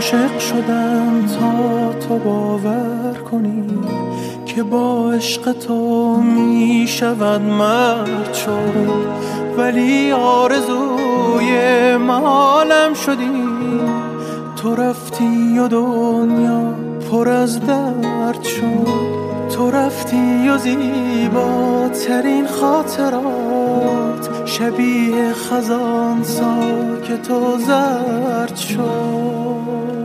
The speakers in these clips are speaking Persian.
عاشق شدم تا تو باور کنی که با عشق تو می شود مرد شد، ولی آرزوی محالم شدی. تو رفتی و دنیا پر از درد شد، تو رفتی و زیباترین خاطرات شبیه خزان ساکت و زرد شد.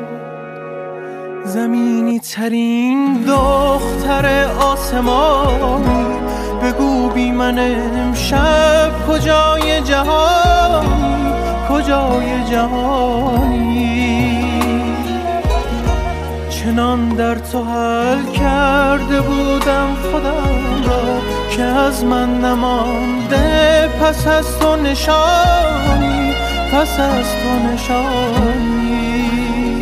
زمینی ترین دختر آسمانی، بگو بی من امشب کجای جهانی، کجای جهانی. چنان در تو حل کرده بودم خودم را که از من نمانده پس از تو نشانی، پس از تو نشانی.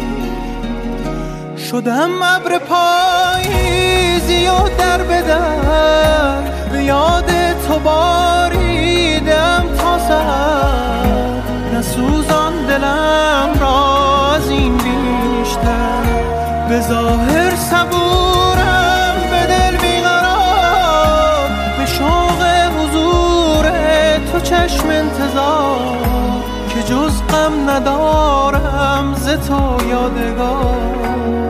شدم ابر پاییزی و در به در، به یاد تو باریدم تا سحر. نسوزان دلم را از این بیشتر، به ظاهر صبورم به دل بیقرار، به شوق حضور تو چشم انتظار، که جز غم ندارم ز تو یادگار.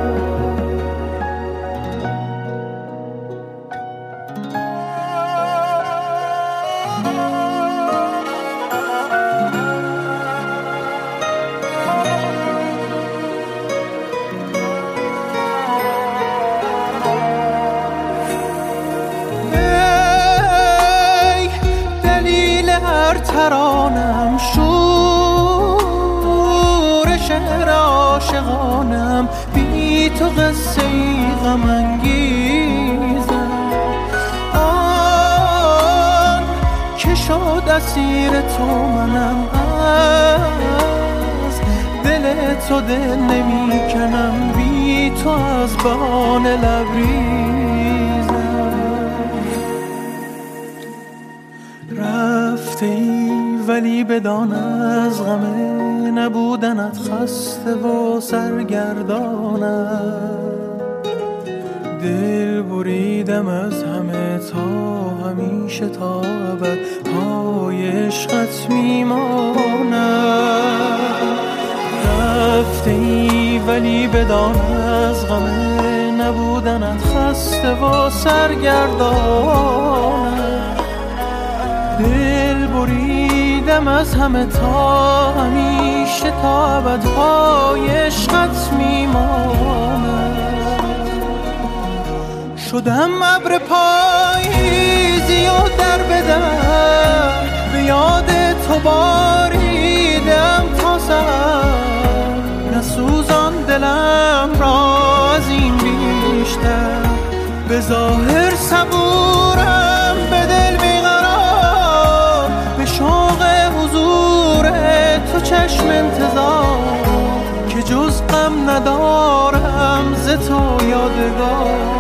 ترانم شور شعر عاشقانم، بی تو قصه ای غم انگیزم. آن که شد اسیر تو منم، از دل تو دل نمی کنم، بی تو از بهانه لبریزم. رفته ای ولی بدان از غم نبودنت خسته و سرگردانم. دل بریدم از همه تا همیشه تا ابد پای عشقت میمانم. رفته ای ولی بدان از غم نبودنت خسته و سرگردانم. دل بریدم از همه تا همیشه تا ابد پای عشقت میمانم. شدم ابر پاییزی و در به در، به یاد تو باریدم تا سحر. نسوزان دلم را از این بیشتر، به ظاهر صبورم به دل بیقرار، به شوق حضور تو چشم انتظار، که جز غم ندارم ز تو یادگار.